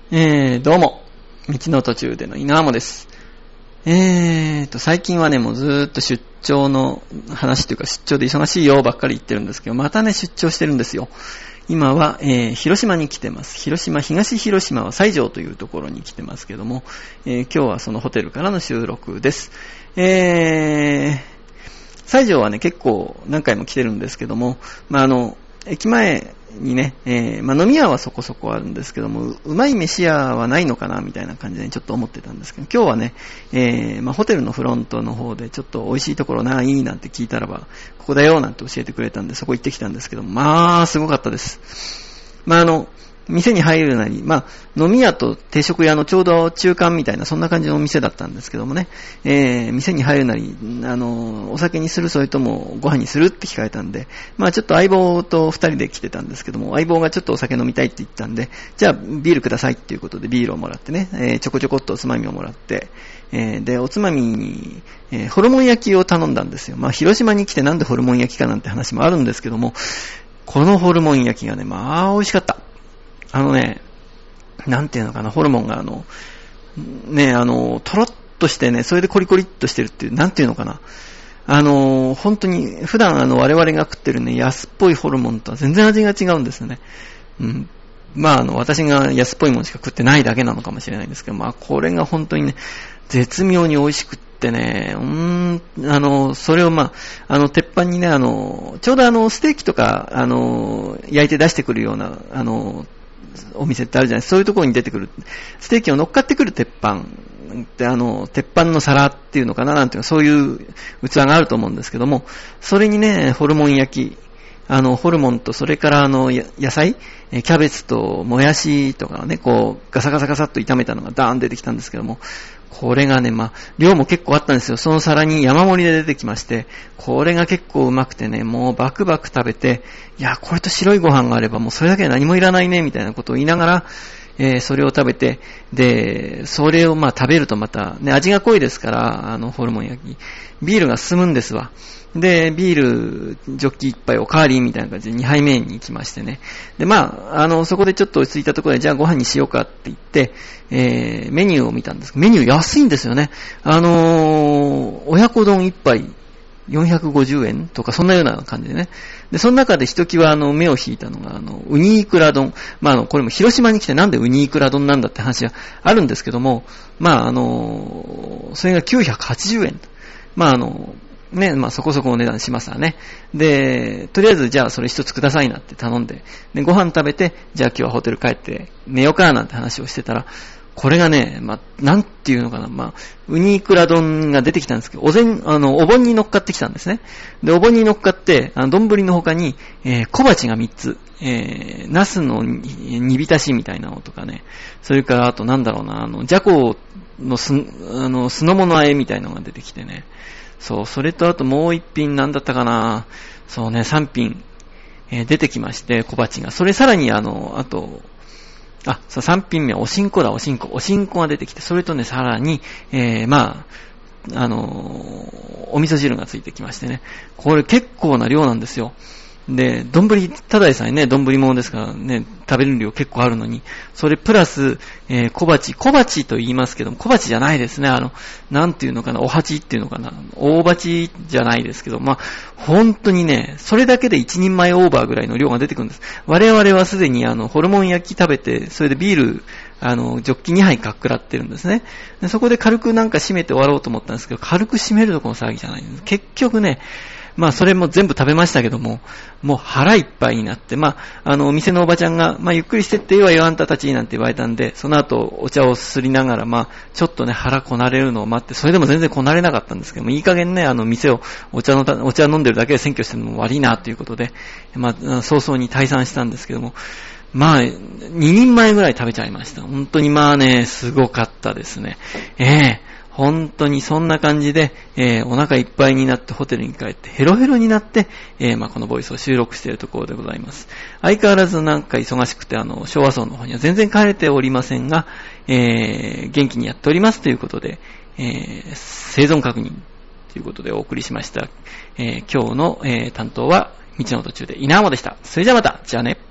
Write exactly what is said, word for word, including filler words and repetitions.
えー、どうも、道の途中での稲amoです。えーと、最近はね、もうずーっと出張の話というか、出張で忙しいよばっかり言ってるんですけど、またね、出張してるんですよ。今は、えー、広島に来てます。広島、東広島は西条というところに来てますけども、えー、今日はそのホテルからの収録です。えー、西条はね、結構何回も来てるんですけども、まあ、あの、駅前にね、えー、まあ、飲み屋はそこそこあるんですけども、うまい飯屋はないのかなみたいな感じでちょっと思ってたんですけど、今日はね、えー、まあ、ホテルのフロントの方でちょっと美味しいところないなんて聞いたらば、ここだよなんて教えてくれたんで、そこ行ってきたんですけども、まあ、すごかったです。まあ、あの、店に入るなり、まあ、飲み屋と定食屋のちょうど中間みたいな、そんな感じのお店だったんですけどもね、えー、店に入るなり、あの、お酒にする、それともご飯にするって聞かれたんで、まあちょっと相棒と二人で来てたんですけども、相棒がちょっとお酒飲みたいって言ったんで、じゃあビールくださいっていうことでビールをもらってね、えー、ちょこちょこっとおつまみをもらって、えー、で、おつまみに、えー、ホルモン焼きを頼んだんですよ。まあ広島に来てなんでホルモン焼きかなんて話もあるんですけども、このホルモン焼きがね、まあ美味しかった。あのね、なんていうのかな、ホルモンがあの、ね、あの、とろっとしてね、それでコリコリっとしてるっていう、なんていうのかな。あの、本当に、普段あの、我々が食ってるね、安っぽいホルモンとは全然味が違うんですよね。うん。まあ、あの、私が安っぽいものしか食ってないだけなのかもしれないんですけど、まあ、これが本当にね、絶妙に美味しくってね、うーん、あの、それをまあ、あの、鉄板にね、あの、ちょうどあの、ステーキとか、あの、焼いて出してくるような、あの、お店ってあるじゃないですか。そういうところに出てくる、ステーキを乗っかってくる鉄板って、あの、鉄板の皿っていうのかななんていうか、そういう器があると思うんですけども、それにね、ホルモン焼き、あの、ホルモンと、それからあの、野菜、キャベツともやしとかね、こう、ガサガサガサっと炒めたのがダーン出てきたんですけども、これがね、まあ、量も結構あったんですよ。その皿に山盛りで出てきまして、これが結構うまくてね、もうバクバク食べて、いや、これと白いご飯があればもうそれだけで何もいらないね、みたいなことを言いながら、えー、それを食べて、で、それをまあ食べるとまた、ね、味が濃いですから、あの、ホルモン焼き、ビールが進むんですわ。で、ビール、ジョッキ一杯おかわりみたいな感じでにはいめに行きましてね。で、まあ、あの、そこでちょっと落ち着いたところで、じゃあご飯にしようかって言って、えー、メニューを見たんですけど、メニュー安いんですよね。あのー、親子丼一杯よんひゃくごじゅうえんとか、そんなような感じでね。で、その中でひときわあの、目を引いたのが、あの、ウニイクラ丼。まあ、あの、これも広島に来てなんでウニイクラ丼なんだって話があるんですけども、まあ、あのー、それがきゅうひゃくはちじゅうえん。まあ、あの、ね、まあそこそこお値段しますわね。で、とりあえずじゃあそれ一つくださいなって頼んで、で、ご飯食べて、じゃあ今日はホテル帰って寝ようかなんて話をしてたら、これがね、まあ、なんていうのかな、まあ、ウニイクラ丼が出てきたんですけど、お膳、あの、お盆に乗っかってきたんですね。で、お盆に乗っかって、あの、丼の他に、えー、小鉢がみっつ、えー、ナスの煮浸しみたいなのとかね、それからあとなんだろうな、あの、じゃこのす、あの、酢の物和えみたいなのが出てきてね、そう、それとあともう一品なんだったかな。そうね、三品、えー、出てきまして、小鉢が。それさらにあの、あと、あ、そう、三品目はおしんこだ、おしんこ。おしんこが出てきて、それとね、さらに、えー、まあ、あのー、お味噌汁がついてきましてね。これ結構な量なんですよ。で、丼、ただでさえね、丼物ですからね、食べる量結構あるのに、それプラス、えー、小鉢、小鉢と言いますけども、小鉢じゃないですね、あの、なんていうのかな、お鉢っていうのかな、大鉢じゃないですけど、まあ、本当にね、それだけで一人前オーバーぐらいの量が出てくるんです。我々はすでにあの、ホルモン焼き食べて、それでビール、あの、ジョッキにはいかっくらってるんですね。でそこで軽くなんか締めて終わろうと思ったんですけど、軽く締めるとこの騒ぎじゃないんです。結局ね、まあそれも全部食べましたけども、もう腹いっぱいになって、まあ、あの、お店のおばちゃんが、まあゆっくりしてっていいわよあんたたちなんて言われたんで、その後お茶をすりながら、まあ、ちょっとね、腹こなれるのを待って、それでも全然こなれなかったんですけども、いい加減ね、あの、店を、お茶の、お茶飲んでるだけで占拠してるのも悪いなということで、まあ、早々に退散したんですけども、まあ、ににんまえぐらい食べちゃいました。本当にまあね、すごかったですね。ええー本当にそんな感じで、えー、お腹いっぱいになってホテルに帰ってヘロヘロになって、えー、まあ、このボイスを収録しているところでございます。相変わらずなんか忙しくてあの昭和村の方には全然帰れておりませんが、えー、元気にやっておりますということで、えー、生存確認ということでお送りしました。えー、今日の、えー、担当は道の途中で稲尾でした。それじゃあまた、じゃあね。